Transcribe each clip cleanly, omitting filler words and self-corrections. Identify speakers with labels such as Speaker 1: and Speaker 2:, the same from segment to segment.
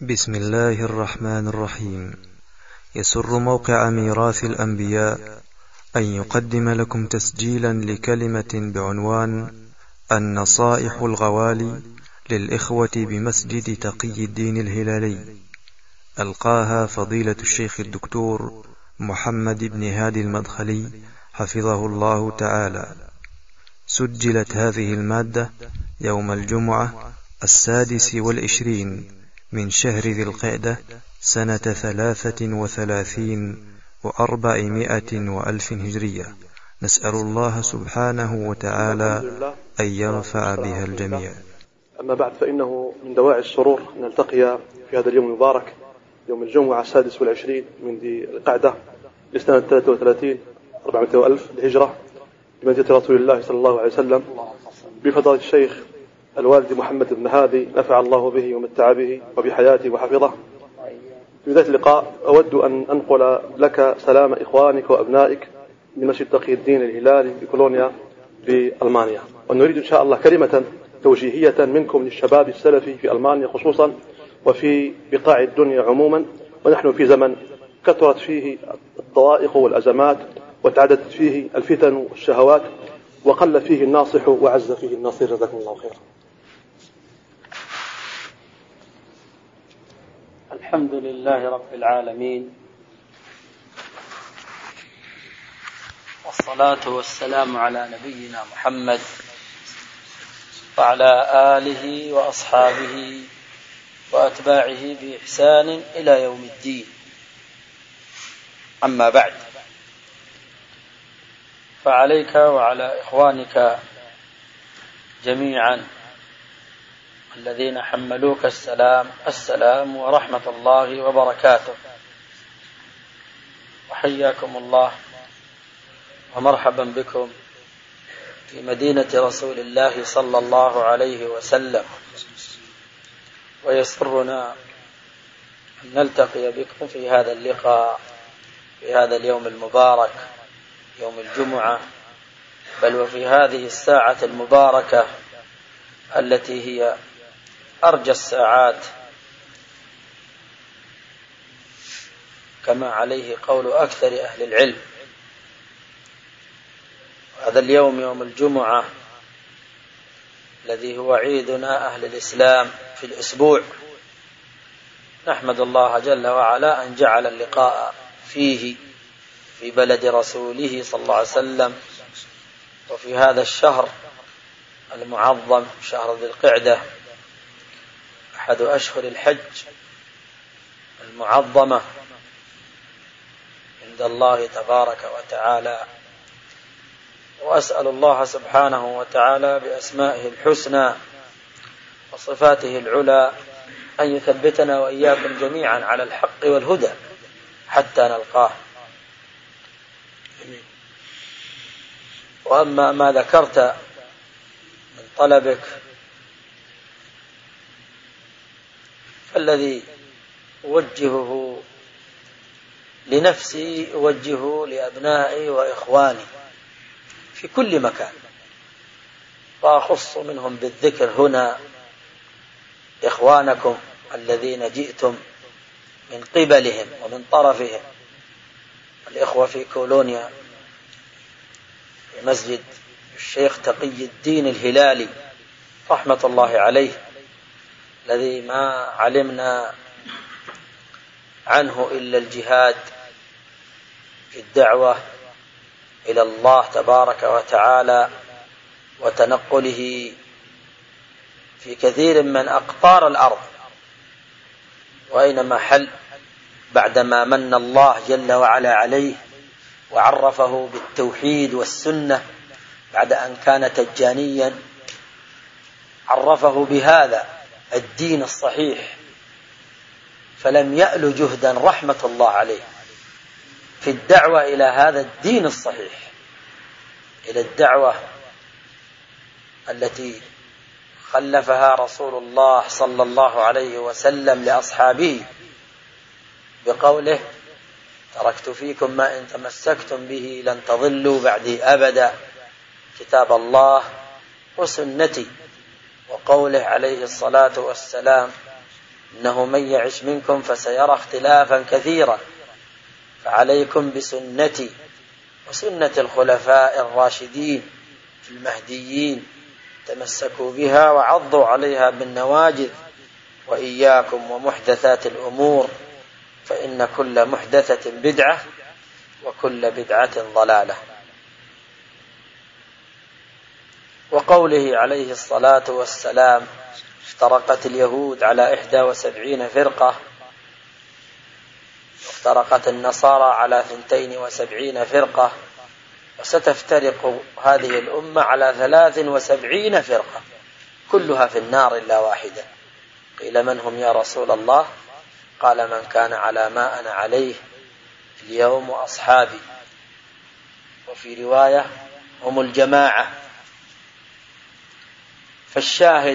Speaker 1: بسم الله الرحمن الرحيم. يسر موقع ميراث الأنبياء أن يقدم لكم تسجيلا لكلمة بعنوان النصائح الغوالي للإخوة بمسجد تقي الدين الهلالي، ألقاها فضيلة الشيخ الدكتور محمد بن هادي المدخلي حفظه الله تعالى. سجلت هذه المادة يوم الجمعة 26 من شهر ذي القعدة سنة 33 و400 وألف هجرية. نسأل الله سبحانه وتعالى أن ينفع بها الجميع.
Speaker 2: أما بعد، فإنه من دواعي السرور أن نلتقي في هذا اليوم المبارك، يوم الجمعة 26 من ذي القعدة لسنة 33 400 وألف الهجرة بمدينة رسول الله صلى الله عليه وسلم، بفضل الشيخ الوالد محمد بن هادي، نفع الله به ومتع به وبحياته وحفظه. في ذات اللقاء أود أن أنقل لك سلام إخوانك وأبنائك من مسجد تقي الدين الهلالي بكولونيا بألمانيا، ونريد إن شاء الله كلمة توجيهية منكم للشباب السلفي في ألمانيا خصوصا وفي بقاع الدنيا عموما. ونحن في زمن كثرت فيه الضوائق والأزمات، وتعددت فيه الفتن والشهوات، وقل فيه الناصح وعز فيه الناصر. جزاكم الله خيرا.
Speaker 3: الحمد لله رب العالمين، والصلاة والسلام على نبينا محمد وعلى آله وأصحابه وأتباعه بإحسان إلى يوم الدين. أما بعد، فعليك وعلى إخوانك جميعا الذين حملوك السلام ورحمة الله وبركاته، وحياكم الله ومرحبا بكم في مدينة رسول الله صلى الله عليه وسلم. ويسرنا أن نلتقي بكم في هذا اللقاء في هذا اليوم المبارك، يوم الجمعة، بل وفي هذه الساعة المباركة التي هي أرجى الساعات كما عليه قول أكثر أهل العلم. هذا اليوم يوم الجمعة الذي هو عيدنا أهل الإسلام في الأسبوع، نحمد الله جل وعلا أن جعل اللقاء فيه في بلد رسوله صلى الله عليه وسلم، وفي هذا الشهر المعظم، شهر ذي القعدة، أحد أشهر الحج المعظمة عند الله تبارك وتعالى. وأسأل الله سبحانه وتعالى بأسمائه الحسنى وصفاته العلى أن يثبتنا وإياكم جميعا على الحق والهدى حتى نلقاه. وأما ما ذكرت من طلبك فالذي أوجهه لنفسي أوجهه لأبنائي وإخواني في كل مكان، وأخص منهم بالذكر هنا إخوانكم الذين جئتم من قبلهم ومن طرفهم، الإخوة في كولونيا في مسجد الشيخ تقي الدين الهلالي رحمة الله عليه، الذي ما علمنا عنه إلا الجهاد في الدعوة إلى الله تبارك وتعالى، وتنقله في كثير من أقطار الأرض، وأينما حل بعدما من الله جل وعلا عليه وعرفه بالتوحيد والسنة، بعد أن كان تجانيا عرفه بهذا الدين الصحيح، فلم يأل جهدا رحمة الله عليه في الدعوة إلى هذا الدين الصحيح، إلى الدعوة التي خلفها رسول الله صلى الله عليه وسلم لأصحابه بقوله: تركت فيكم ما إن تمسكتم به لن تضلوا بعدي أبدا، كتاب الله وسنتي. وقوله عليه الصلاة والسلام: إنه من يعش منكم فسيرى اختلافا كثيرا فعليكم بسنتي وسنة الخلفاء الراشدين المهديين تمسكوا بها وعضوا عليها بالنواجذ وإياكم ومحدثات الأمور فإن كل محدثة بدعة وكل بدعة ضلالة. وقوله عليه الصلاة والسلام افترقت اليهود على 71 فرقة وافترقت النصارى على 72 فرقة وستفترق هذه الأمة على 73 فرقة كلها في النار إلا واحدة. قيل من هم يا رسول الله؟ قال من كان على ما أنا عليه اليوم وأصحابي، وفي رواية هم الجماعة. فالشاهد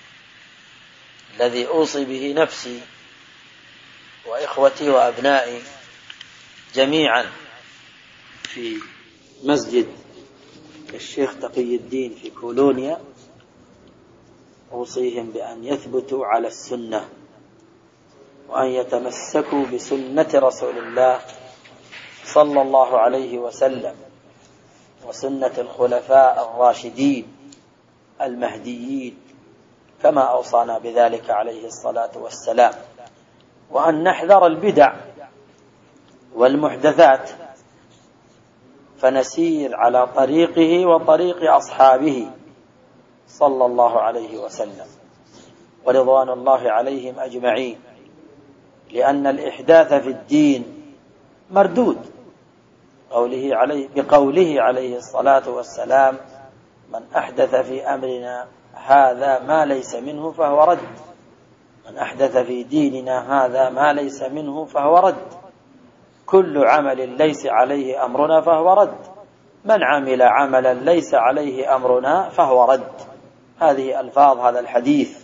Speaker 3: الذي أوصي به نفسي وإخوتي وأبنائي جميعا في مسجد الشيخ تقي الدين في كولونيا، أوصيهم بأن يثبتوا على السنة وأن يتمسكوا بسنة رسول الله صلى الله عليه وسلم وسنة الخلفاء الراشدين المهديين كما أوصانا بذلك عليه الصلاة والسلام، وأن نحذر البدع والمحدثات فنسير على طريقه وطريق أصحابه صلى الله عليه وسلم ورضوان الله عليهم أجمعين، لأن الإحداث في الدين مردود بقوله عليه الصلاة والسلام من أحدث في أمرنا هذا ما ليس منه فهو رد، من أحدث في ديننا هذا ما ليس منه فهو رد، كل عمل ليس عليه أمرنا فهو رد، من عمل عملا ليس عليه أمرنا فهو رد. هذه ألفاظ هذا الحديث.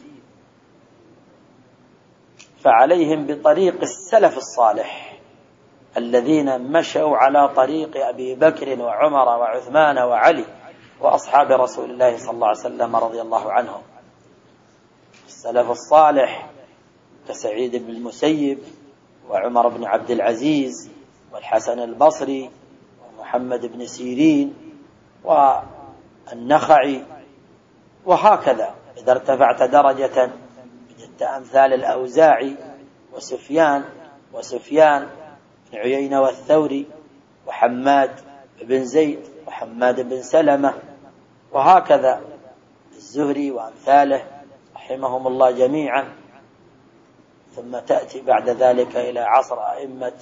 Speaker 3: فعليهم بطريق السلف الصالح الذين مشوا على طريق أبي بكر وعمر وعثمان وعلي وأصحاب رسول الله صلى الله عليه وسلم رضي الله عنهم. السلف الصالح كسعيد بن المسيب وعمر بن عبد العزيز والحسن البصري ومحمد بن سيرين والنخعي، وهكذا إذا ارتفعت درجة وجدت أمثال الأوزاعي وسفيان بن عيينة والثوري وحماد بن زيد وحماد بن سلمة، وهكذا الزهري وأمثاله رحمهم الله جميعا. ثم تأتي بعد ذلك إلى عصر أئمة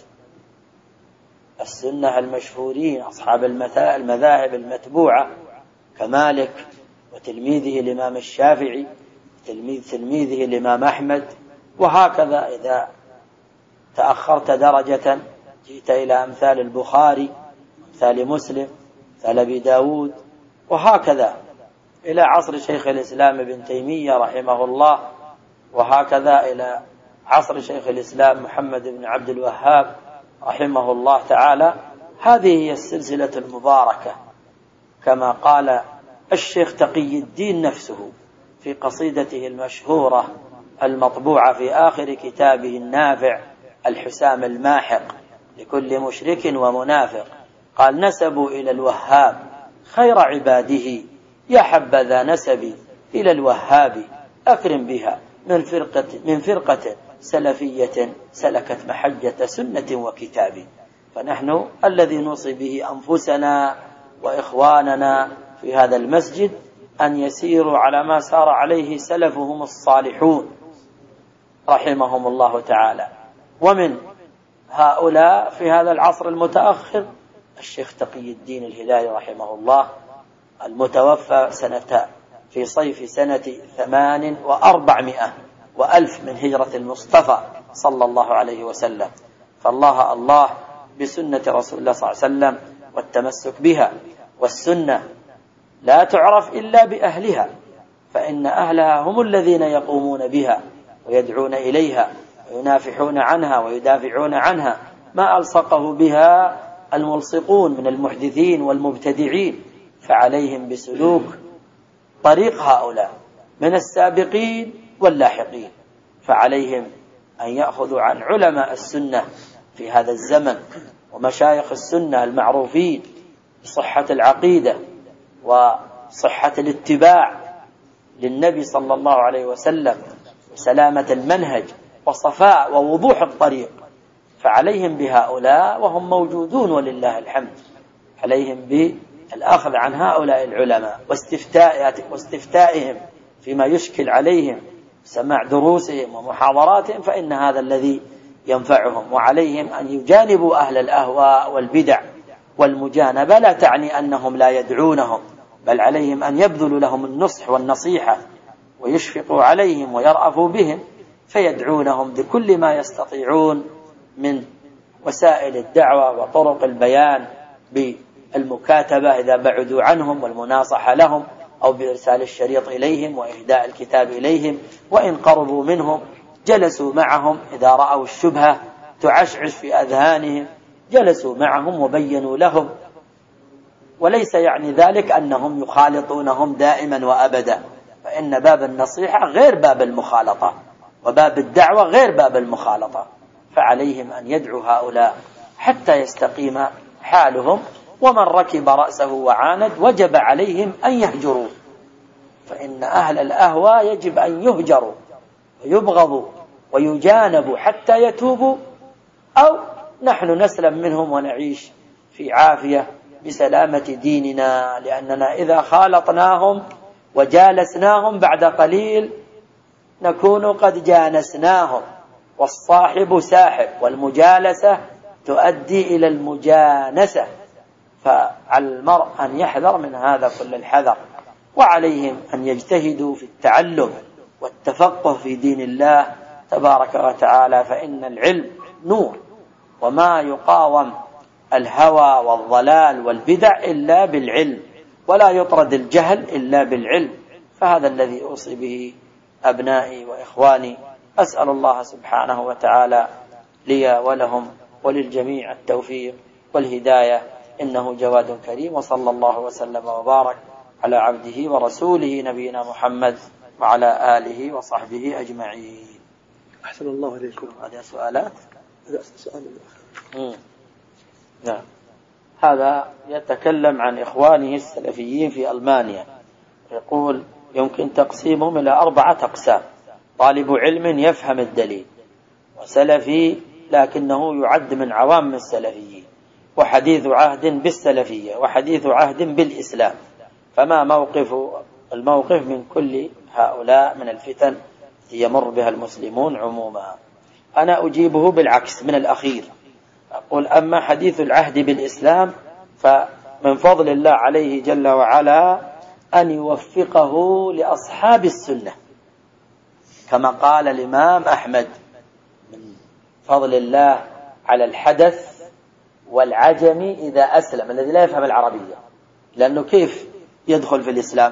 Speaker 3: السنة المشهورين أصحاب المذاهب المتبوعة كمالك وتلميذه الإمام الشافعي تلميذه الإمام أحمد، وهكذا إذا تأخرت درجة جئت إلى أمثال البخاري أمثال مسلم أمثال أبي داود، وهكذا إلى عصر شيخ الإسلام ابن تيمية رحمه الله، وهكذا إلى عصر شيخ الإسلام محمد بن عبد الوهاب رحمه الله تعالى. هذه هي السلسلة المباركة كما قال الشيخ تقي الدين نفسه في قصيدته المشهورة المطبوعة في آخر كتابه النافع الحسام الماحق لكل مشرك ومنافق، قال نسبوا إلى الوهاب خير عباده يا حبذا نسبي إلى الوهاب أكرم بها من فرقة سلفية سلكت محجة سنة وكتاب. فنحن الذي نوصي به أنفسنا وإخواننا في هذا المسجد أن يسيروا على ما سار عليه سلفهم الصالحون رحمهم الله تعالى. ومن هؤلاء في هذا العصر المتأخر الشيخ تقي الدين الهلالي رحمه الله المتوفى في صيف سنة 400 وألف من هجرة المصطفى صلى الله عليه وسلم. فالله بسنة رسول الله صلى الله عليه وسلم والتمسك بها، والسنة لا تعرف إلا بأهلها، فإن أهلها هم الذين يقومون بها ويدعون إليها وينافحون عنها ويدافعون عنها، ما ألصقه بها الملصقون من المحدثين والمبتدعين. فعليهم بسلوك طريق هؤلاء من السابقين واللاحقين، فعليهم أن يأخذوا عن علماء السنة في هذا الزمن ومشايخ السنة المعروفين بصحة العقيدة وصحة الاتباع للنبي صلى الله عليه وسلم وسلامة المنهج وصفاء ووضوح الطريق، فعليهم بهؤلاء وهم موجودون ولله الحمد، عليهم بالأخذ عن هؤلاء العلماء واستفتائهم فيما يشكل عليهم، سماع دروسهم ومحاضراتهم، فإن هذا الذي ينفعهم. وعليهم أن يجانبوا أهل الأهواء والبدع والمجانبة، لا تعني أنهم لا يدعونهم، بل عليهم أن يبذلوا لهم النصح والنصيحة ويشفقوا عليهم ويرأفوا بهم، فيدعونهم بكل ما يستطيعون من وسائل الدعوة وطرق البيان، بالمكاتبة إذا بعدوا عنهم والمناصحة لهم، أو بإرسال الشريط إليهم وإهداء الكتاب إليهم، وإن قربوا منهم جلسوا معهم، إذا رأوا الشبهة تعشعش في أذهانهم جلسوا معهم وبينوا لهم. وليس يعني ذلك أنهم يخالطونهم دائما وأبدا، فإن باب النصيحة غير باب المخالطة، وباب الدعوة غير باب المخالطة، فعليهم أن يدعوا هؤلاء حتى يستقيم حالهم. ومن ركب رأسه وعاند وجب عليهم أن يهجروا، فإن أهل الأهوى يجب أن يهجروا ويبغضوا ويجانبوا حتى يتوبوا، أو نحن نسلم منهم ونعيش في عافية بسلامة ديننا، لأننا إذا خالطناهم وجالسناهم بعد قليل نكون قد جانسناهم، والصاحب ساحب، والمجالسة تؤدي إلى المجانسة، فعلى المرء أن يحذر من هذا كل الحذر. وعليهم أن يجتهدوا في التعلم والتفقه في دين الله تبارك وتعالى، فإن العلم نور، وما يقاوم الهوى والضلال والبدع إلا بالعلم، ولا يطرد الجهل إلا بالعلم. فهذا الذي أوصي به أبنائي وإخواني، أسأل الله سبحانه وتعالى لي ولهم وللجميع التوفيق والهداية، إنه جواد كريم. وصلى الله وسلم وبارك على عبده ورسوله نبينا محمد وعلى آله وصحبه أجمعين.
Speaker 2: أحسن الله إليكم.
Speaker 3: هذه سؤالات؟
Speaker 2: هذا سؤال
Speaker 3: نعم. هذا يتكلم عن إخوانه السلفيين في ألمانيا، يقول يمكن تقسيمهم إلى 4 أقسام: طالب علم يفهم الدليل، وسلفي لكنه يعد من عوام السلفيين، وحديث عهد بالسلفية، وحديث عهد بالإسلام. فما الموقف من كل هؤلاء من الفتن يمر بها المسلمون عموما؟ أنا أجيبه بالعكس من الأخير، أقول أما حديث العهد بالإسلام فمن فضل الله عليه جل وعلا أن يوفقه لأصحاب السنة، كما قال الإمام أحمد: من فضل الله على الحدث والعجم إذا أسلم، الذي لا يفهم العربية، لأنه كيف يدخل في الإسلام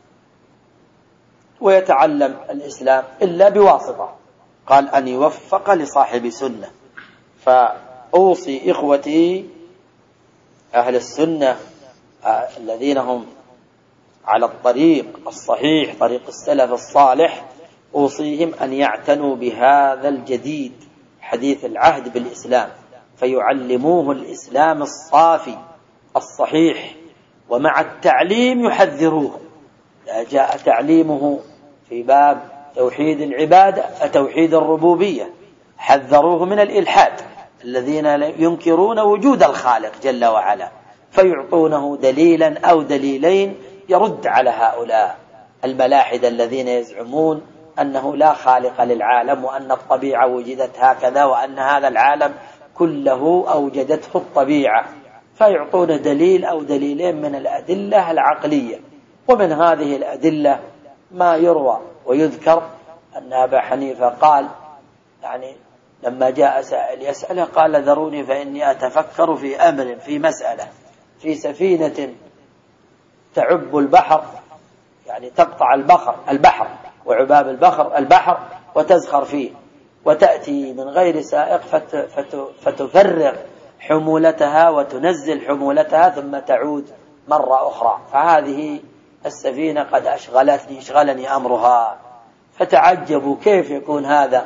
Speaker 3: ويتعلم الإسلام إلا بواسطة؟ قال أن يوفق لصاحب سنة. فأوصي إخوتي أهل السنة الذين هم على الطريق الصحيح، طريق السلف الصالح، أوصيهم أن يعتنوا بهذا الجديد، حديث العهد بالإسلام، فيعلموه الإسلام الصافي الصحيح، ومع التعليم يحذروه. لا جاء تعليمه في باب توحيد العبادة، توحيد الربوبية، حذروه من الإلحاد الذين ينكرون وجود الخالق جل وعلا، فيعطونه دليلا أو دليلين يرد على هؤلاء الملاحدة الذين يزعمون أنه لا خالق للعالم، وأن الطبيعة وجدت هكذا، وأن هذا العالم كله أوجدته الطبيعة، فيعطون دليل أو دليلين من الأدلة العقلية. ومن هذه الأدلة ما يروى ويذكر أن أبا حنيفة قال، يعني لما جاء سائل يسأله قال: ذروني فإني أتفكر في أمر، في مسألة، في سفينة تعب البحر، يعني تقطع البحر وعباب البحر وتزخر فيه، وتأتي من غير سائق فتفرغ حمولتها وتنزل حمولتها ثم تعود مرة أخرى، فهذه السفينة قد أشغلني أمرها. فتعجبوا كيف يكون هذا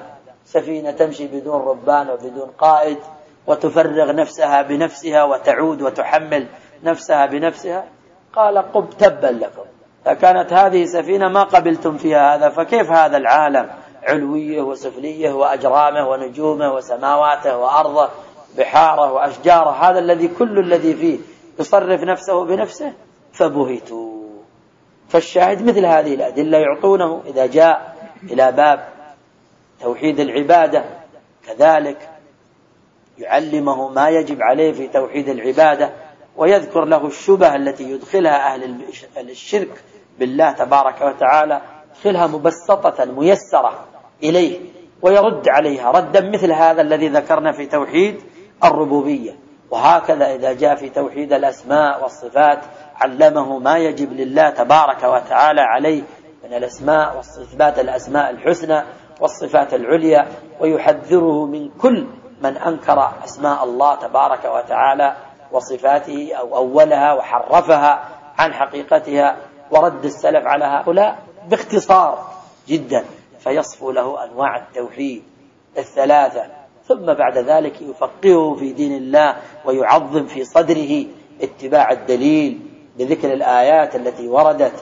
Speaker 3: سفينة تمشي بدون ربان وبدون قائد وتفرغ نفسها بنفسها وتعود وتحمل نفسها بنفسها. قال قب تبا لكم، فكانت هذه سفينة ما قبلتم فيها هذا، فكيف هذا العالم علويه وسفليه وأجرامه ونجومه وسماواته وأرضه بحاره وأشجاره، هذا الذي كل الذي فيه يصرف نفسه بنفسه، فبهتوا. فالشاهد مثل هذه الأدلة يعطونه إذا جاء إلى باب توحيد العبادة، كذلك يعلمه ما يجب عليه في توحيد العبادة، ويذكر له الشبه التي يدخلها أهل الشرك بالله تبارك وتعالى، يدخلها مبسطة ميسرة إليه ويرد عليها ردا مثل هذا الذي ذكرنا في توحيد الربوبية. وهكذا إذا جاء في توحيد الأسماء والصفات علمه ما يجب لله تبارك وتعالى عليه من الأسماء والصفات، الأسماء الحسنى والصفات العليا، ويحذره من كل من أنكر أسماء الله تبارك وتعالى وصفاته أو أولها وحرفها عن حقيقتها، ورد السلف على هؤلاء باختصار جدا، فيصفو له أنواع التوحيد الثلاثة، ثم بعد ذلك يفقهه في دين الله ويعظم في صدره اتباع الدليل بذكر الآيات التي وردت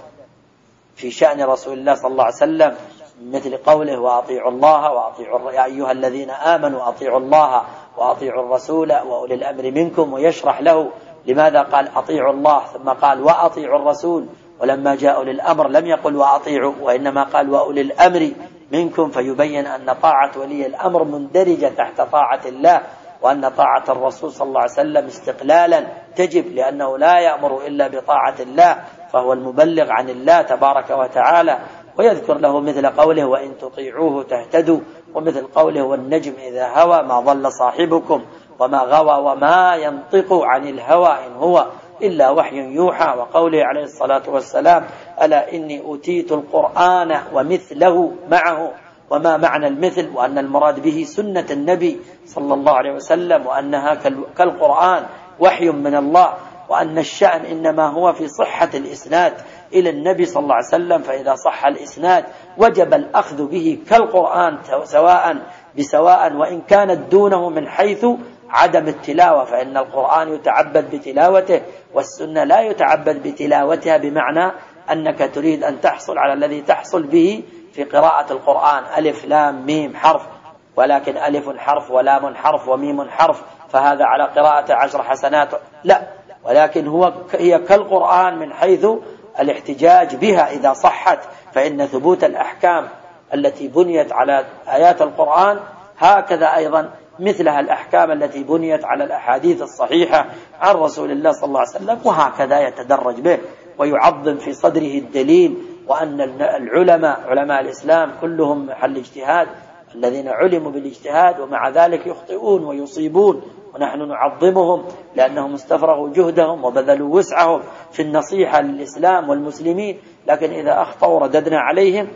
Speaker 3: في شأن رسول الله صلى الله عليه وسلم، مثل قوله وأطيعوا الله وأطيعوا يا أيها الذين آمنوا أطيعوا الله وأطيعوا الرسول وأولي الأمر منكم، ويشرح له لماذا قال أطيعوا الله ثم قال وأطيعوا الرسول، ولما جاءوا للأمر لم يقل وأطيعوا وإنما قال وأولي الأمر منكم، فيبين أن طاعة ولي الأمر مندرجة تحت طاعة الله، وأن طاعة الرسول صلى الله عليه وسلم استقلالا تجب، لأنه لا يأمر إلا بطاعة الله، فهو المبلغ عن الله تبارك وتعالى. ويذكر له مثل قوله وإن تطيعوه تهتدوا، ومثل قوله والنجم إذا هوى ما ضل صاحبكم وما غوى وما ينطق عن الهوى إن هو إلا وحي يوحى، وقوله عليه الصلاة والسلام ألا إني أوتيت القرآن ومثله معه، وما معنى المثل، وأن المراد به سنة النبي صلى الله عليه وسلم، وأنها كالقرآن وحي من الله، وأن الشأن إنما هو في صحة الإسناد إلى النبي صلى الله عليه وسلم، فإذا صح الإسناد وجب الأخذ به كالقرآن سواء بسواء، وإن كانت دونه من حيث عدم التلاوة، فإن القرآن يتعبد بتلاوته والسنة لا يتعبد بتلاوتها، بمعنى أنك تريد أن تحصل على الذي تحصل به في قراءة القرآن، ألف لام ميم حرف، ولكن ألف حرف ولام حرف وميم حرف، فهذا على قراءة 10 حسنات، لا، ولكن هي كالقرآن من حيث الاحتجاج بها إذا صحت، فإن ثبوت الأحكام التي بنيت على آيات القرآن هكذا أيضا مثلها الأحكام التي بنيت على الأحاديث الصحيحة عن رسول الله صلى الله عليه وسلم، وهكذا يتدرج به ويعظم في صدره الدليل، وأن العلماء علماء الإسلام كلهم محل اجتهاد، الذين علموا بالاجتهاد ومع ذلك يخطئون ويصيبون، ونحن نعظمهم لأنهم استفرغوا جهدهم وبذلوا وسعهم في النصيحة للإسلام والمسلمين، لكن إذا أخطأوا رددنا عليهم،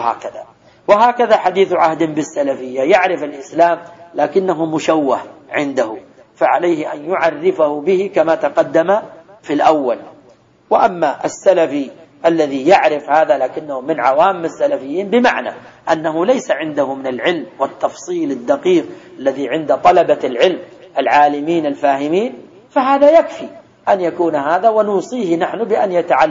Speaker 3: وهكذا حديث عهد بالسلفية، يعرف الإسلام لكنه مشوه عنده، فعليه أن يعرفه به كما تقدم في الأول. وأما السلفي الذي يعرف هذا لكنه من عوام السلفيين، بمعنى أنه ليس عنده من العلم والتفصيل الدقيق الذي عند طلبة العلم العالمين الفاهمين، فهذا يكفي أن يكون هذا، ونوصيه نحن بأن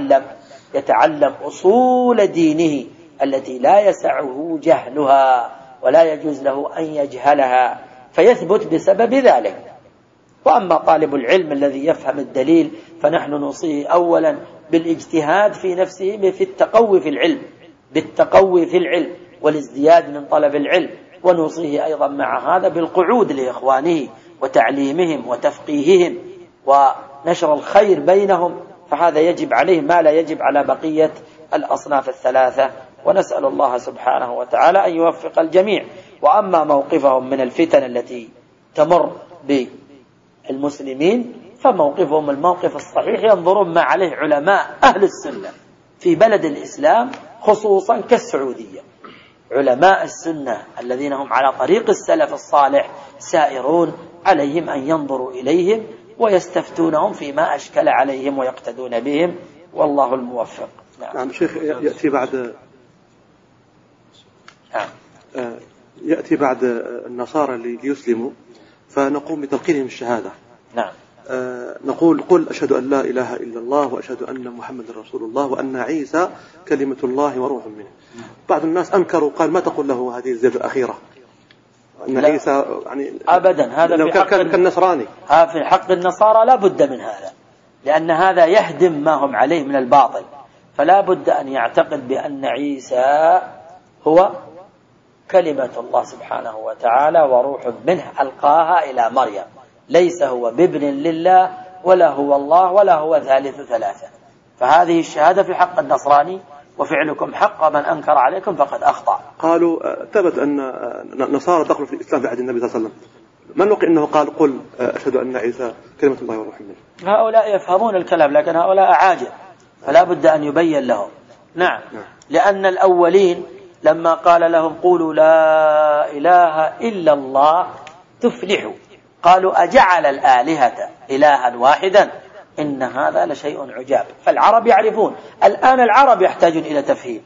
Speaker 3: يتعلم أصول دينه التي لا يسعه جهلها ولا يجوز له أن يجهلها، فيثبت بسبب ذلك. وأما طالب العلم الذي يفهم الدليل فنحن نوصيه أولا بالاجتهاد في نفسه في التقوي في العلم، بالتقوي في العلم والازدياد من طلب العلم، ونوصيه أيضا مع هذا بالقعود لإخوانه وتعليمهم وتفقيههم ونشر الخير بينهم، فهذا يجب عليه ما لا يجب على بقية الأصناف الثلاثة، ونسأل الله سبحانه وتعالى أن يوفق الجميع. وأما موقفهم من الفتن التي تمر بالمسلمين فموقفهم الموقف الصحيح، ينظرون ما عليه علماء أهل السنة في بلد الإسلام خصوصا كالسعودية، علماء السنة الذين هم على طريق السلف الصالح سائرون، عليهم أن ينظروا إليهم ويستفتونهم فيما أشكل عليهم ويقتدون بهم، والله الموفق.
Speaker 2: نعم شيخ، يأتي بعد يأتي بعد النصارى اللي يسلموا فنقوم بتلقينهم الشهادة.
Speaker 3: نعم.
Speaker 2: نقول قل أشهد أن لا إله إلا الله وأشهد أن محمد رسول الله وأن عيسى كلمة الله وروح منه. بعض الناس أنكروا قال ما تقول له هذه الزيادة الأخيرة أن عيسى يعني
Speaker 3: أبدا، هذا
Speaker 2: لو كان كالنصراني.
Speaker 3: في حق النصارى لا بد من هذا، لأن هذا يهدم ما هم عليه من الباطل، فلا بد أن يعتقد بأن عيسى هو كلمة الله سبحانه وتعالى وروح منه ألقاها إلى مريم، ليس هو بابن لله ولا هو الله ولا هو ثالث ثلاثة. فهذه الشهادة في حق النصراني، وفعلكم حق من أنكر عليكم فقد أخطأ.
Speaker 2: قالوا ثبت أن نصارى دخلوا في الإسلام في عهد النبي صلى الله عليه وسلم، من وقع أنه قال قل أشهد أن عيسى كلمة الله وروح منه.
Speaker 3: هؤلاء يفهمون الكلام، لكن هؤلاء أعاجم، فلا بد أن يبين لهم. نعم. لأن الأولين لما قال لهم قولوا لا إله إلا الله تفلحوا، قالوا أجعل الآلهة إلها واحدا إن هذا لشيء عجاب. فالعرب يعرفون، الآن العرب يحتاجون إلى تفهيم.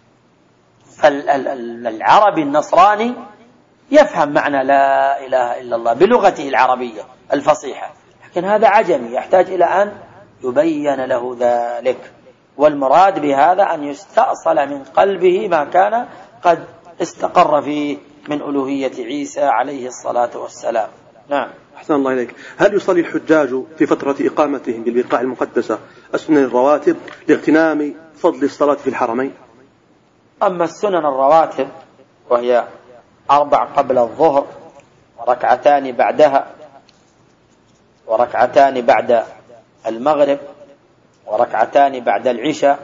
Speaker 3: فالعربي النصراني يفهم معنى لا إله إلا الله بلغته العربية الفصيحة، لكن هذا عجمي يحتاج إلى أن يبين له ذلك. والمراد بهذا أن يستأصل من قلبه ما كان قد استقر فيه من ألوهية عيسى عليه الصلاة والسلام. نعم.
Speaker 2: أحسن الله إليك. هل يصلي الحجاج في فترة إقامتهم بالبقاع المقدسة السنن الرواتب لاغتنام فضل الصلاة في الحرمين؟
Speaker 3: أما السنن الرواتب وهي 4 قبل الظهر وركعتان بعدها وركعتان بعد المغرب وركعتان بعد العشاء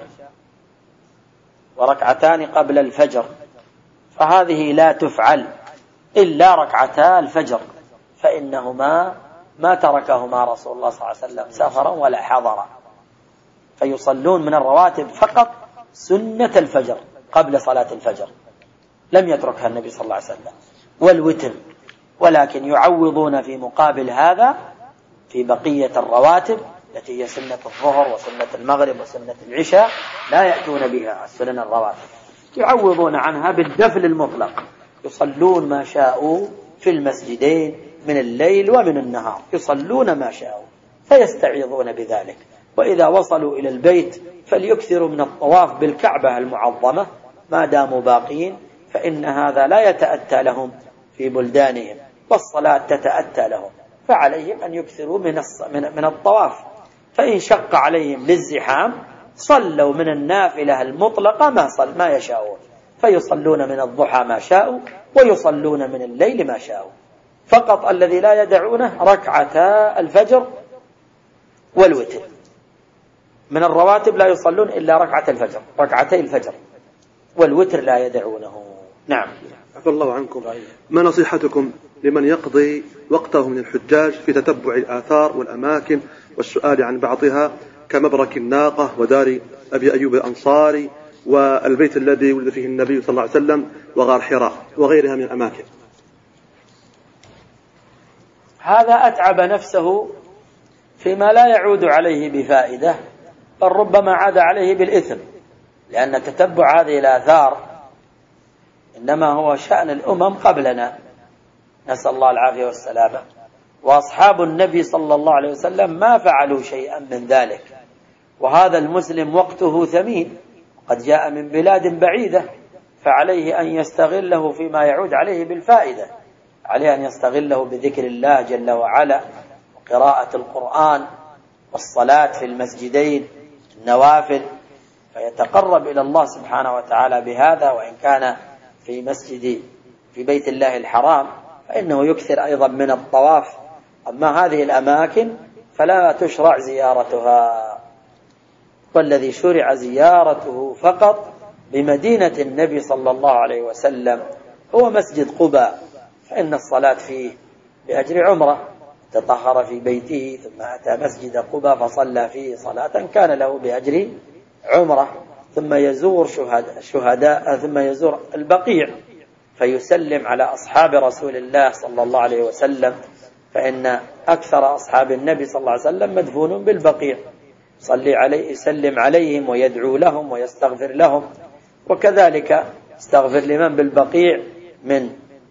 Speaker 3: وركعتان قبل الفجر، فهذه لا تفعل إلا ركعتا الفجر، فإنهما ما تركهما رسول الله صلى الله عليه وسلم سفرا ولا حضرا، فيصلون من الرواتب فقط سنة الفجر قبل صلاة الفجر، لم يتركها النبي صلى الله عليه وسلم، والوتر، ولكن يعوضون في مقابل هذا في بقية الرواتب التي هي سنة الظهر وسنة المغرب وسنة العشاء، لا يأتون بها السنن الرواتب، يعوضون عنها بالدفل المطلق، يصلون ما شاءوا في المسجدين من الليل ومن النهار، يصلون ما شاءوا فيستعيضون بذلك. وإذا وصلوا إلى البيت فليكثروا من الطواف بالكعبة المعظمة ما داموا باقين، فإن هذا لا يتأتى لهم في بلدانهم، والصلاة تتأتى لهم، فعليهم أن يكثروا من الطواف. فإن شق عليهم للزحام صلوا من النافلة المطلقة ما يشاءون، فيصلون من الضحى ما شاءوا ويصلون من الليل ما شاءوا، فقط الذي لا يدعونه ركعتا الفجر والوتر. من الرواتب لا يصلون إلا ركعتي الفجر، والوتر لا يدعونه. نعم.
Speaker 2: عفى الله عنكم. ما نصيحتكم لمن يقضي وقته من الحجاج في تتبع الآثار والأماكن والسؤال عن بعضها كمبرك الناقة ودار أبي أيوب الأنصاري والبيت الذي ولد فيه النبي صلى الله عليه وسلم وغار حراء وغيرها من الأماكن؟
Speaker 3: هذا أتعب نفسه فيما لا يعود عليه بفائدة، بل ربما عاد عليه بالإثم، لأن تتبع هذه الآثار إنما هو شأن الأمم قبلنا، نسأل الله العافية والسلامة. وأصحاب النبي صلى الله عليه وسلم ما فعلوا شيئا من ذلك، وهذا المسلم وقته ثمين، قد جاء من بلاد بعيدة، فعليه أن يستغله فيما يعود عليه بالفائدة، عليه أن يستغله بذكر الله جل وعلا وقراءة القرآن والصلاة في المسجدين النوافل، فيتقرب إلى الله سبحانه وتعالى بهذا. وإن كان في بيت الله الحرام فإنه يكثر أيضا من الطواف. أما هذه الأماكن فلا تشرع زيارتها، والذي شرع زيارته فقط بمدينة النبي صلى الله عليه وسلم هو مسجد قباء، فإن الصلاة فيه بأجر عمرة، تطهر في بيته ثم أتى مسجد قباء فصلى فيه صلاة كان له بأجر عمرة، ثم يزور شهداء، ثم يزور البقيع فيسلم على أصحاب رسول الله صلى الله عليه وسلم، فإن أكثر أصحاب النبي صلى الله عليه وسلم مدفونون بالبقيع، يسلم عليهم ويدعو لهم ويستغفر لهم، وكذلك استغفر لمن بالبقيع من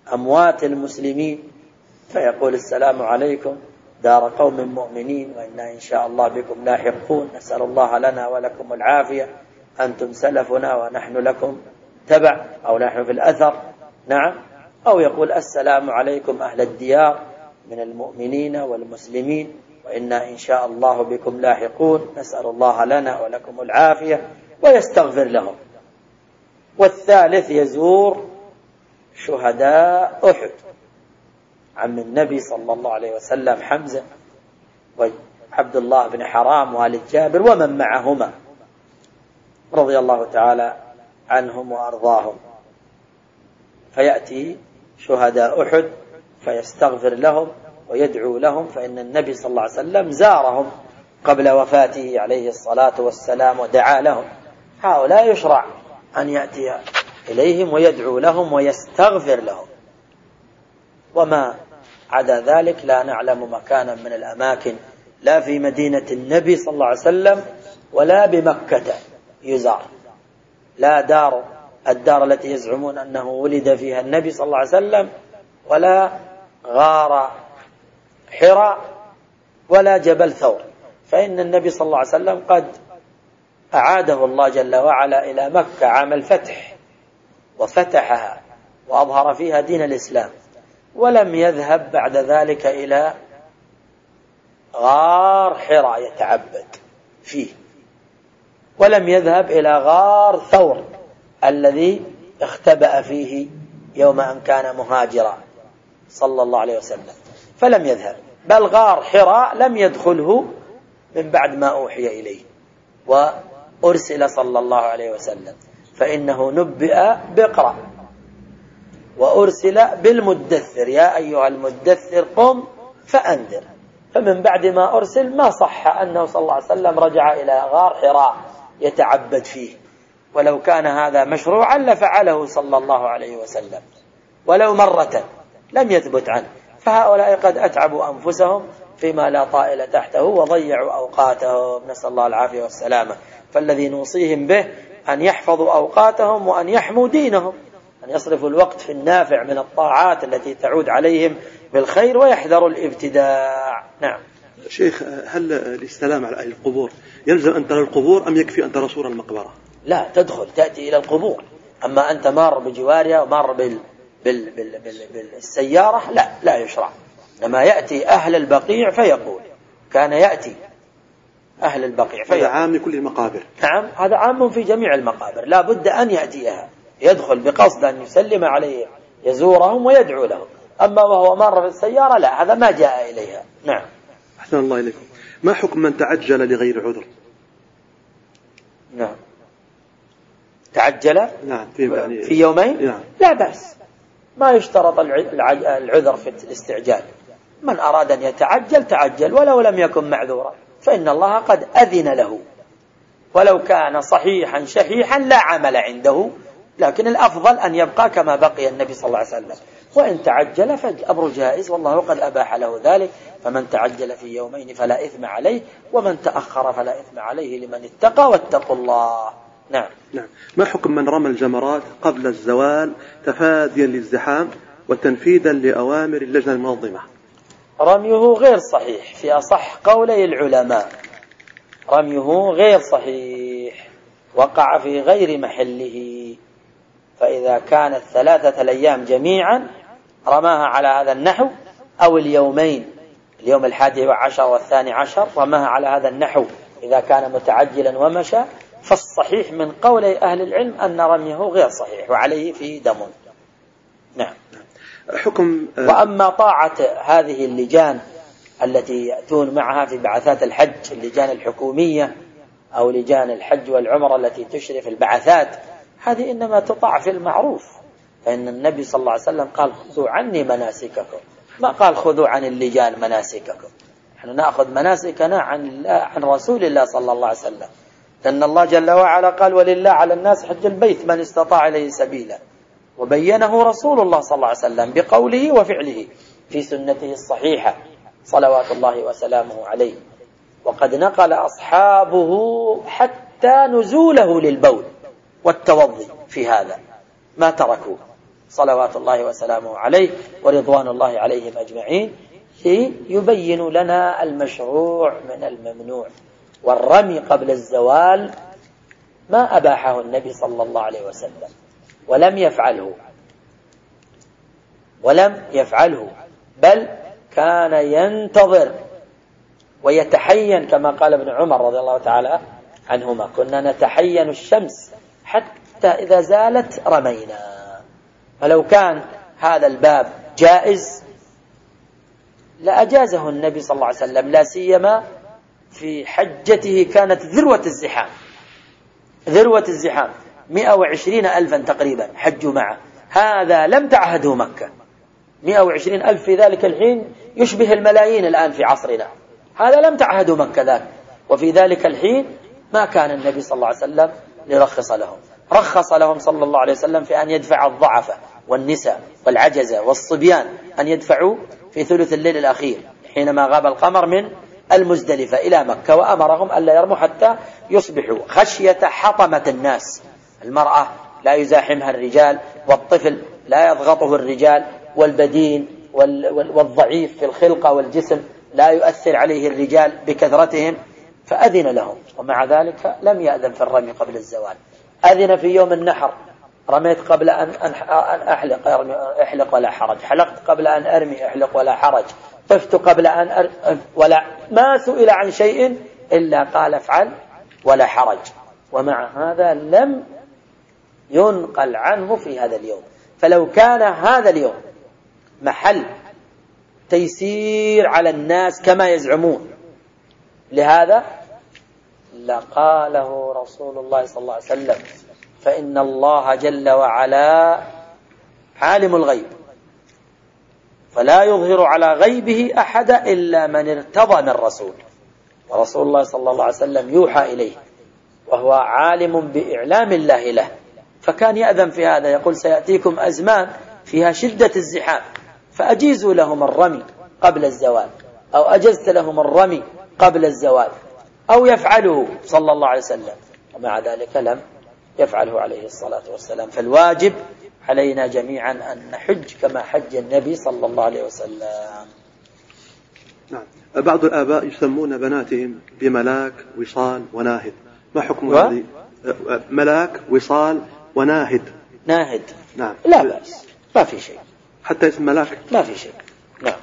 Speaker 3: أموات المسلمين فيقول السلام عليكم دار قوم مؤمنين وإنا إن شاء الله بكم لاحقون، نسأل الله لنا ولكم العافية، أنتم سلفنا ونحن لكم تبع أو نحن في الأثر. نعم. أو يقول السلام عليكم أهل الديار من المؤمنين والمسلمين وإنا إن شاء الله بكم لاحقون، نسأل الله لنا ولكم العافية، ويستغفر لهم. والثالث يزور شهداء أحد، عم النبي صلى الله عليه وسلم حمزة وعبد الله بن حرام والد جابر ومن معهما رضي الله تعالى عنهم وأرضاهم، فيأتي شهداء أحد فيستغفر لهم ويدعو لهم، فإن النبي صلى الله عليه وسلم زارهم قبل وفاته عليه الصلاة والسلام ودعا لهم. هؤلاء يشرع أن يأتي إليهم ويدعو لهم ويستغفر لهم. وما عدا ذلك لا نعلم مكانا من الأماكن لا في مدينة النبي صلى الله عليه وسلم ولا بمكة يزار، لا الدار التي يزعمون أنه ولد فيها النبي صلى الله عليه وسلم، ولا غار حراء، ولا جبل ثور، فإن النبي صلى الله عليه وسلم قد أعاده الله جل وعلا إلى مكة عام الفتح وفتحها وأظهر فيها دين الإسلام، ولم يذهب بعد ذلك إلى غار حراء يتعبد فيه، ولم يذهب إلى غار ثور الذي اختبأ فيه يوم أن كان مهاجرا صلى الله عليه وسلم، فلم يذهب، بل غار حراء لم يدخله من بعد ما أوحي إليه وأرسل صلى الله عليه وسلم، فإنه نبئ بقرأ وأرسل بالمدثر يا أيها المدثر قم فأنذر، فمن بعد ما أرسل ما صح أنه صلى الله عليه وسلم رجع إلى غار حراء يتعبد فيه، ولو كان هذا مشروعا لفعله صلى الله عليه وسلم ولو مرة، لم يثبت عنه. فهؤلاء قد أتعبوا أنفسهم فيما لا طائل تحته وضيعوا أوقاتهم، نسأل الله العافية والسلامة. فالذي نوصيهم به أن يحفظوا أوقاتهم وأن يحموا دينهم، أن يصرفوا الوقت في النافع من الطاعات التي تعود عليهم بالخير، ويحذروا الابتداع. نعم.
Speaker 2: شيخ، هل الاستلام على أهل القبور يلزم أن ترى القبور أم يكفي أن ترى صورة المقبرة؟
Speaker 3: لا، تدخل تأتي إلى القبور، أما أنت مار بجوارها ومار بالسيارة لا يشرع. لما يأتي أهل البقيع فيقول كان يأتي أهل البقيع فيقول.
Speaker 2: هذا عام لكل المقابر.
Speaker 3: نعم، هذا عام في جميع المقابر، لا بد أن يأتيها، يدخل بقصد أن يسلم عليهم، يزورهم ويدعو لهم. أما وهو مر في السيارة لا، هذا ما جاء إليها. نعم.
Speaker 2: أحسن الله إليكم. ما حكم من تعجل لغير عذر؟
Speaker 3: نعم، تعجل.
Speaker 2: نعم.
Speaker 3: في يومين.
Speaker 2: نعم.
Speaker 3: لا بأس، ما يشترط العذر في الاستعجال. من أراد أن يتعجل تعجل ولو لم يكن معذورا، فإن الله قد أذن له، ولو كان صحيحا شحيحا لا عمل عنده، لكن الأفضل أن يبقى كما بقي النبي صلى الله عليه وسلم، وإن تعجل فالأمر جائز والله قد أباح له ذلك. فمن تعجل في يومين فلا إثم عليه، ومن تأخر فلا إثم عليه لمن اتقى واتقوا الله. نعم.
Speaker 2: ما حكم من رمى الجمرات قبل الزوال تفاديا للزحام وتنفيذا لأوامر اللجنة المنظمة؟
Speaker 3: رميه غير صحيح في أصح قولي العلماء، رميه غير صحيح، وقع في غير محله. فإذا كانت 3 الأيام جميعا رماها على هذا النحو، أو اليومين، اليوم 11 و12 رماها على هذا النحو إذا كان متعجلا ومشى، فالصحيح من قول أهل العلم أن رميه غير صحيح وعليه فيه دم. نعم.
Speaker 2: حكم.
Speaker 3: وأما طاعة هذه اللجان التي يأتون معها في بعثات الحج، اللجان الحكومية أو لجان الحج والعمرة التي تشرف البعثات، هذه إنما تطاع في المعروف، فإن النبي صلى الله عليه وسلم قال خذوا عني مناسككم، ما قال خذوا عن اللجان مناسككم. نحن نأخذ مناسكنا عن رسول الله صلى الله عليه وسلم، لأن الله جل وعلا قال ولله على الناس حج البيت من استطاع إليه سبيلا، وبينه رسول الله صلى الله عليه وسلم بقوله وفعله في سنته الصحيحة صلوات الله وسلامه عليه. وقد نقل أصحابه حتى نزوله للبول والتوضي في هذا، ما تركوه، صلوات الله وسلامه عليه ورضوان الله عليهم أجمعين، يبين لنا المشروع من الممنوع. والرمي قبل الزوال ما أباحه النبي صلى الله عليه وسلم ولم يفعله، بل كان ينتظر ويتحين كما قال ابن عمر رضي الله تعالى عنهما: كنا نتحين الشمس حتى إذا زالت رمينا. فلو كان هذا الباب جائز لأجازه النبي صلى الله عليه وسلم، لا سيما في حجته كانت ذروة الزحام 120,000 تقريبا حجوا معه. هذا لم تعهده مكة. 120,000 في ذلك الحين يشبه الملايين الآن في عصرنا. هذا لم تعهده مكة ذاك. وفي ذلك الحين ما كان النبي صلى الله عليه وسلم ليرخص لهم. رخص لهم صلى الله عليه وسلم في أن يدفع الضعفة والنساء والعجزة والصبيان، أن يدفعوا في ثلث الليل الأخير حينما غاب القمر من المزدلفة إلى مكة، وأمرهم ألا يرموا حتى يصبحوا خشية حطمة الناس. المرأة لا يزاحمها الرجال، والطفل لا يضغطه الرجال، والبدين والضعيف في الخلقة والجسم لا يؤثر عليه الرجال بكثرتهم، فأذن لهم. ومع ذلك لم يأذن في الرمي قبل الزوال. أذن في يوم النحر: رميت قبل أن أحلق احلق ولا حرج، حلقت قبل أن أرمي احلق ولا حرج، طفت قبل أن ولا ما سئل عن شيء إلا قال افعل ولا حرج. ومع هذا لم ينقل عنه في هذا اليوم. فلو كان هذا اليوم محل تيسير على الناس كما يزعمون لهذا لقاله رسول الله صلى الله عليه وسلم: فإن الله جل وعلا عالم الغيب فلا يظهر على غيبه أحد إلا من ارتضى من رسول. ورسول الله صلى الله عليه وسلم يوحى إليه وهو عالم بإعلام الله له، فكان يأذن في هذا، يقول: سيأتيكم أزمان فيها شدة الزحام فأجيزوا لهم الرمي قبل الزوال، أو أجزت لهم الرمي قبل الزوال، أو يفعله صلى الله عليه وسلم. ومع ذلك لم يفعله عليه الصلاة والسلام. فالواجب علينا جميعا أن نحج كما حج النبي صلى الله عليه وسلم.
Speaker 2: نعم. بعض الآباء يسمون بناتهم بملاك، وصال، وناهد. ما حكم هذه؟ ملاك، وصال، وناهد.
Speaker 3: ناهد.
Speaker 2: نعم.
Speaker 3: لا بأس، ما في شيء.
Speaker 2: حتى اسم ملاك
Speaker 3: ما في شيء. نعم.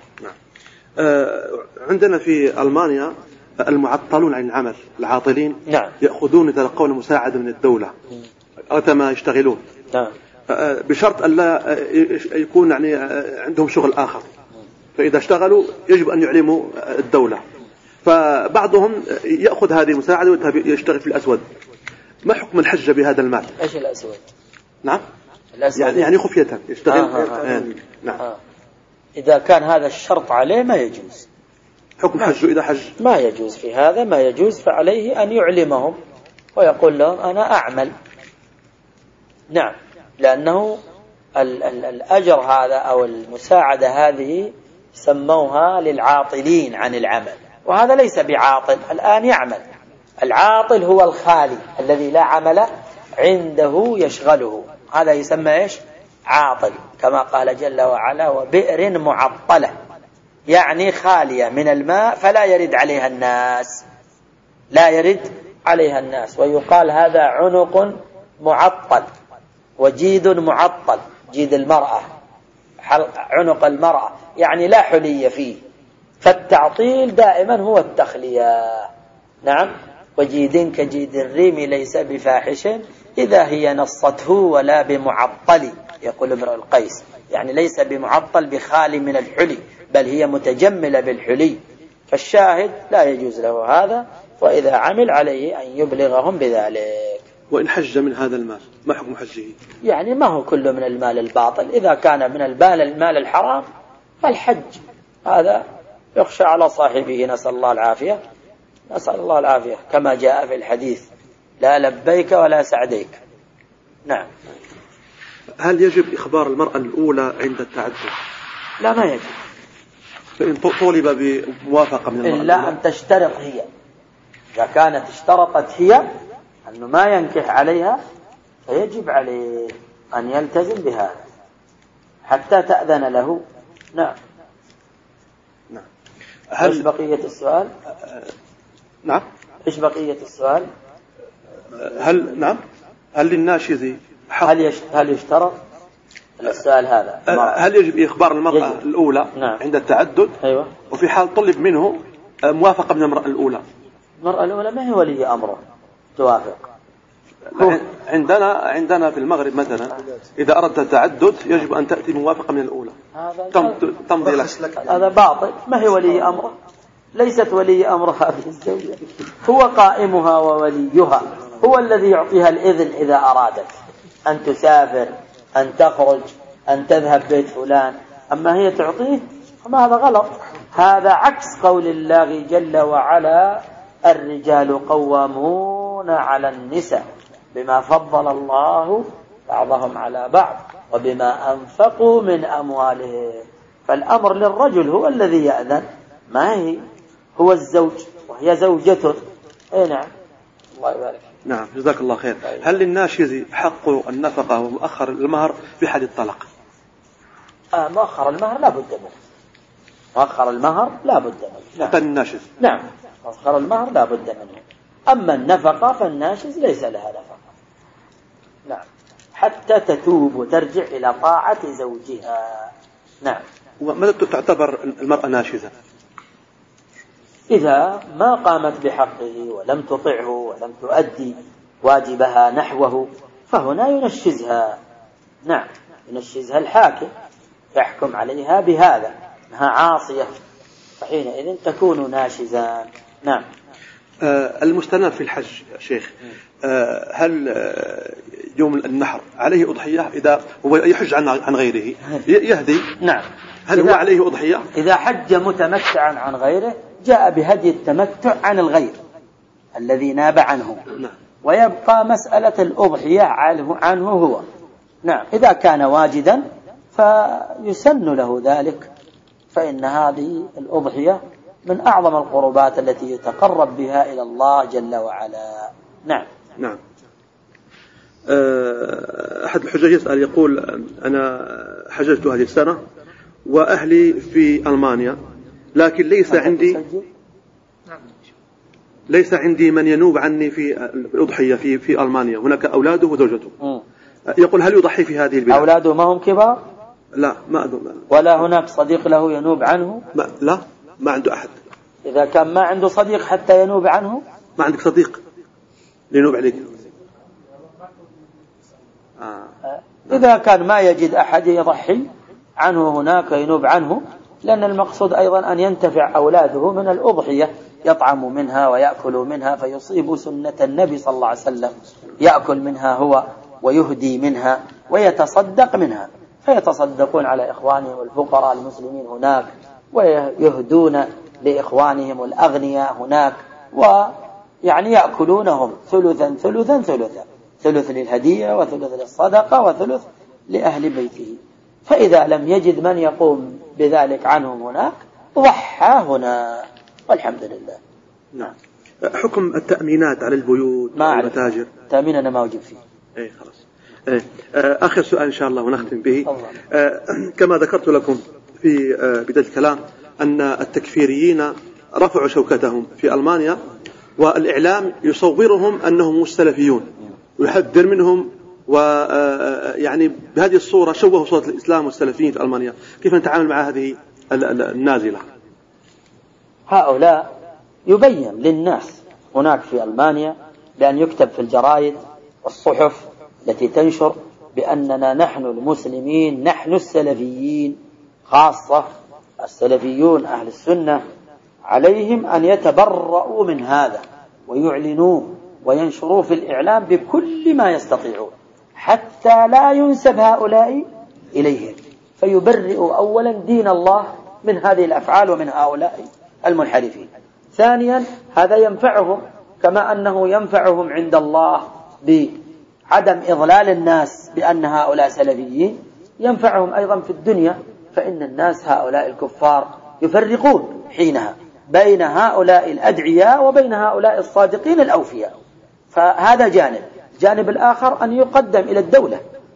Speaker 2: عندنا في ألمانيا المعطلون عن العمل، العاطلين،
Speaker 3: نعم،
Speaker 2: يأخذون يتلقون مساعدة من الدولة أتما يشتغلون،
Speaker 3: نعم،
Speaker 2: بشرط أن لا يكون يعني عندهم شغل آخر، فإذا اشتغلوا يجب أن يعلموا الدولة. فبعضهم يأخذ هذه المساعدة ويشتغل في الأسود. ما حكم الحج بهذا المال؟
Speaker 3: إيش الأسود؟
Speaker 2: نعم،
Speaker 3: الأسود
Speaker 2: يعني خفية يشتغل.
Speaker 3: نعم. إذا كان هذا الشرط عليه ما يجوز.
Speaker 2: حكم حجه إذا حج
Speaker 3: ما يجوز في هذا، ما يجوز. فعليه أن يعلمهم ويقول لهم أنا أعمل. نعم، لأنه الأجر هذا أو المساعدة هذه سموها للعاطلين عن العمل، وهذا ليس بعاطل الآن يعمل. العاطل هو الخالي الذي لا عمل عنده يشغله، هذا يسمى إيش؟ عاطل. كما قال جل وعلا: وبئر معطلة، يعني خالية من الماء فلا يرد عليها الناس، لا يرد عليها الناس. ويقال هذا عنق معطل وجيد معطل، جيد المرأة، عنق المرأة، يعني لا حلي فيه. فالتعطيل دائما هو التخلية. نعم. وجيد كجيد الريم ليس بفاحش إذا هي نصته ولا بمعطل، يقول امرؤ القيس، يعني ليس بمعطل بخالي من الحلي، بل هي متجملة بالحلي. فالشاهد لا يجوز له هذا، وإذا عمل عليه أن يبلغهم بذلك.
Speaker 2: وإن حج من هذا المال ما حكم حجه؟
Speaker 3: يعني ما هو كله من المال الباطل. إذا كان من المال الحرام فالحج هذا يخشى على صاحبه، نسأل الله العافية، نسأل الله العافية، كما جاء في الحديث: لا لبيك ولا سعديك. نعم.
Speaker 2: هل يجب إخبار المرأة الأولى عند التعدد؟
Speaker 3: لا، ما يجب.
Speaker 2: فإن طولب بموافقة من المرأة
Speaker 3: إلا أن تشترط هي. إذا كانت اشترطت هي أنه ما ينكح عليها فيجب عليه أن يلتزم بهذا. حتى تأذن له. نعم. إيش بقية السؤال؟
Speaker 2: نعم.
Speaker 3: إيش بقية السؤال؟
Speaker 2: هل للناشز حق؟
Speaker 3: هل يشترط السؤال هذا؟
Speaker 2: هل يجب إخبار المرأة الأولى عند التعدد؟
Speaker 3: أيوة.
Speaker 2: وفي حال طلب منه موافقة من المرأة الأولى.
Speaker 3: المرأة الأولى ما هي ولي أمره توافق.
Speaker 2: عندنا في المغرب مثلا إذا أردت التعدد يجب أن تأتي موافقة من الأولى تمضي لك.
Speaker 3: هذا باطل، ما هي ولي أمره، ليست ولي أمر هذه الزوجة، هو قائمها ووليها، هو الذي يعطيها الإذن إذا أرادت أن تسافر، أن تخرج، أن تذهب بيت فلان. أما هي تعطيه، ما هذا غلط. هذا عكس قول الله جل وعلا: الرجال قوامون على النساء بما فضل الله بعضهم على بعض وبما أنفقوا من أموالهم. فالأمر للرجل، هو الذي يأذن، ما هي هو الزوج وهي زوجته. اي نعم. الله يبارك.
Speaker 2: نعم، جزاك الله خير. هل للناشز حق النفقة ومؤخر المهر في حال الطلاق؟
Speaker 3: مؤخر المهر لا بد منه. مؤخر المهر لا بد منه.
Speaker 2: حتى الناشز.
Speaker 3: نعم، مؤخر المهر لا بد منه. أما النفقة فالناشز ليس لها نفقة. نعم، حتى تتوب وترجع إلى طاعة زوجها. نعم.
Speaker 2: ومتى تعتبر المرأة ناشزة؟
Speaker 3: إذا ما قامت بحقه ولم تطعه ولم تؤدي واجبها نحوه فهنا ينشزها. نعم، ينشزها الحاكم، يحكم عليها بهذا أنها عاصية، فحينئذ تكون ناشزا. نعم.
Speaker 2: المستلم في الحج يا شيخ، هل يوم النحر عليه أضحية إذا هو يحج عن غيره يهدي؟
Speaker 3: نعم.
Speaker 2: هل هو عليه أضحية؟
Speaker 3: إذا حج متمتعا عن غيره جاء بهدي التمتع عن الغير الذي ناب عنه.
Speaker 2: نعم.
Speaker 3: ويبقى مسألة الأضحية عنه هو. نعم. إذا كان واجدا فيسن له ذلك، فإن هذه الأضحية من أعظم القربات التي يتقرب بها إلى الله جل وعلا. نعم.
Speaker 2: نعم. أحد الحجاج يسأل يقول: أنا حججت هذه السنة وأهلي في ألمانيا، لكن ليس عندي من ينوب عني في الأضحية في ألمانيا، هناك أولاده وزوجته. يقول: هل يضحي في هذه البلاد؟
Speaker 3: أولاده ما هم كبار؟
Speaker 2: لا، ما أظن.
Speaker 3: ولا هناك صديق له ينوب عنه؟
Speaker 2: لا، ما عنده أحد.
Speaker 3: إذا كان ما عنده صديق حتى ينوب عنه؟
Speaker 2: ما عندك صديق ينوب عليك؟
Speaker 3: إذا كان ما يجد أحد يضحي عنه هناك ينوب عنه، لأن المقصود أيضا أن ينتفع أولاده من الأضحية، يطعم منها ويأكل منها فيصيب سنة النبي صلى الله عليه وسلم، يأكل منها هو ويهدي منها ويتصدق منها، فيتصدقون على إخوانهم الفقراء المسلمين هناك، ويهدون لإخوانهم الأغنياء هناك، ويعني يأكلونهم ثلثا ثلثا ثلثا، ثلث للهدية وثلث للصدقة وثلث لأهل بيته. فإذا لم يجد من يقوم بذلك عنهم هناك ضحى هنا، والحمد لله.
Speaker 2: نعم. حكم التأمينات على البيوت والمتاجر؟
Speaker 3: التأمين أنا ما أوجب فيه.
Speaker 2: إيه خلاص. آخر سؤال إن شاء الله ونختم به. كما ذكرت لكم في بداية الكلام أن التكفيريين رفعوا شوكتهم في ألمانيا، والإعلام يصورهم أنهم السلفيون ويحذر منهم، ويعني بهذه الصورة شوهوا صورة الإسلام والسلفيين في ألمانيا. كيف نتعامل مع هذه النازلة؟
Speaker 3: هؤلاء يبين للناس هناك في ألمانيا بأن يكتب في الجرائد والصحف التي تنشر بأننا نحن المسلمين، نحن السلفيين، خاصة السلفيون أهل السنة، عليهم أن يتبرؤوا من هذا ويعلنوه وينشروه في الإعلام بكل ما يستطيعون حتى لا ينسب هؤلاء إليهم، فيبرئوا أولا دين الله من هذه الأفعال ومن هؤلاء المنحرفين. ثانيا هذا ينفعهم كما أنه ينفعهم عند الله بعدم إضلال الناس بأن هؤلاء سلفيين، ينفعهم أيضا في الدنيا، فإن الناس هؤلاء الكفار يفرقون حينها بين هؤلاء الأدعياء وبين هؤلاء الصادقين الأوفياء. فهذا جانب الآخر أن يقدم إلى الدولة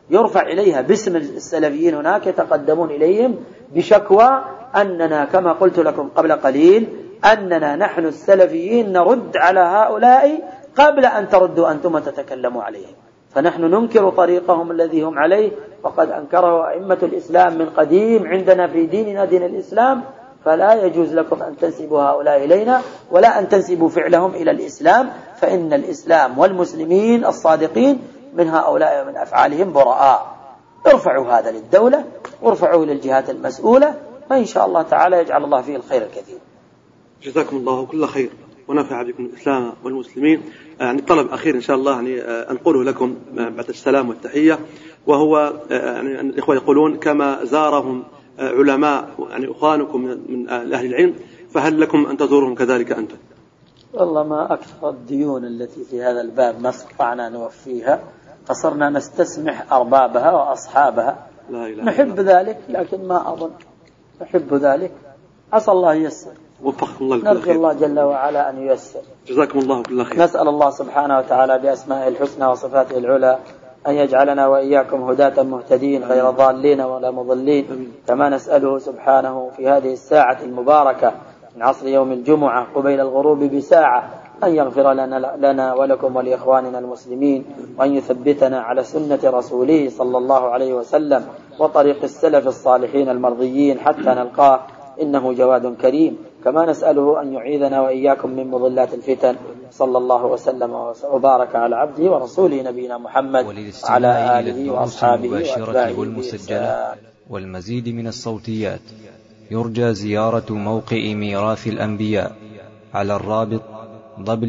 Speaker 3: يرفع إليها باسم السلفيين هناك، يتقدمون إليهم بشكوى أننا كما قلت لكم قبل قليل أننا نحن السلفيين نرد على هؤلاء قبل أن تردوا أنتم وتتكلموا عليهم، فنحن ننكر طريقهم الذي هم عليه، وقد أنكره أئمة الإسلام من قديم عندنا في ديننا دين الإسلام، فلا يجوز لكم أن تنسبوا هؤلاء إلينا ولا أن تنسبوا فعلهم إلى الإسلام، فإن الإسلام والمسلمين الصادقين من هؤلاء ومن أفعالهم براء. ارفعوا هذا للدولة وارفعوا للجهات المسؤولة، وإن شاء الله تعالى يجعل الله فيه الخير الكثير.
Speaker 2: جزاكم الله كل خير ونفع بكم الإسلام والمسلمين. يعني طلب أخير إن شاء الله يعني أنقله لكم بعد السلام والتحية، وهو يعني الإخوة يقولون كما زارهم علماء يعني أخوانكم من أهل العلم، فهل لكم أن تزورهم كذلك أنتم؟
Speaker 3: والله ما أكثر الديون التي في هذا الباب ما استطعنا نوفيها، فصرنا نستسمح أربابها وأصحابها. نحب ذلك لكن ما أظن نحب ذلك، عسى الله ييسر.
Speaker 2: وفقكم الله.
Speaker 3: نرجو الله جل وعلا أن ييسر.
Speaker 2: جزاكم الله كل خير.
Speaker 3: نسأل الله سبحانه وتعالى بأسمائه الحسنى وصفاته العلى أن يجعلنا وإياكم هداة مهتدين غير ضالين ولا مضلين، كما نسأله سبحانه في هذه الساعة المباركة من عصر يوم الجمعة قبيل الغروب بساعة أن يغفر لنا ولكم ولإخواننا المسلمين، وأن يثبتنا على سنة رسوله صلى الله عليه وسلم وطريق السلف الصالحين المرضيين حتى نلقاه، إنه جواد كريم. كما نسأله أن يعيذنا وإياكم من مضلات الفتن. صلى الله وسلم وبارك على عبده ورسوله نبينا محمد وعلى آله وأصحابه وأتباعه
Speaker 1: والمسجلة والمزيد من الصوتيات. يرجى زيارة موقع ميراث الأنبياء على الرابط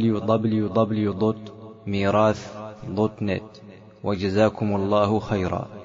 Speaker 1: www.mirath.net. وجزاكم الله خيرا.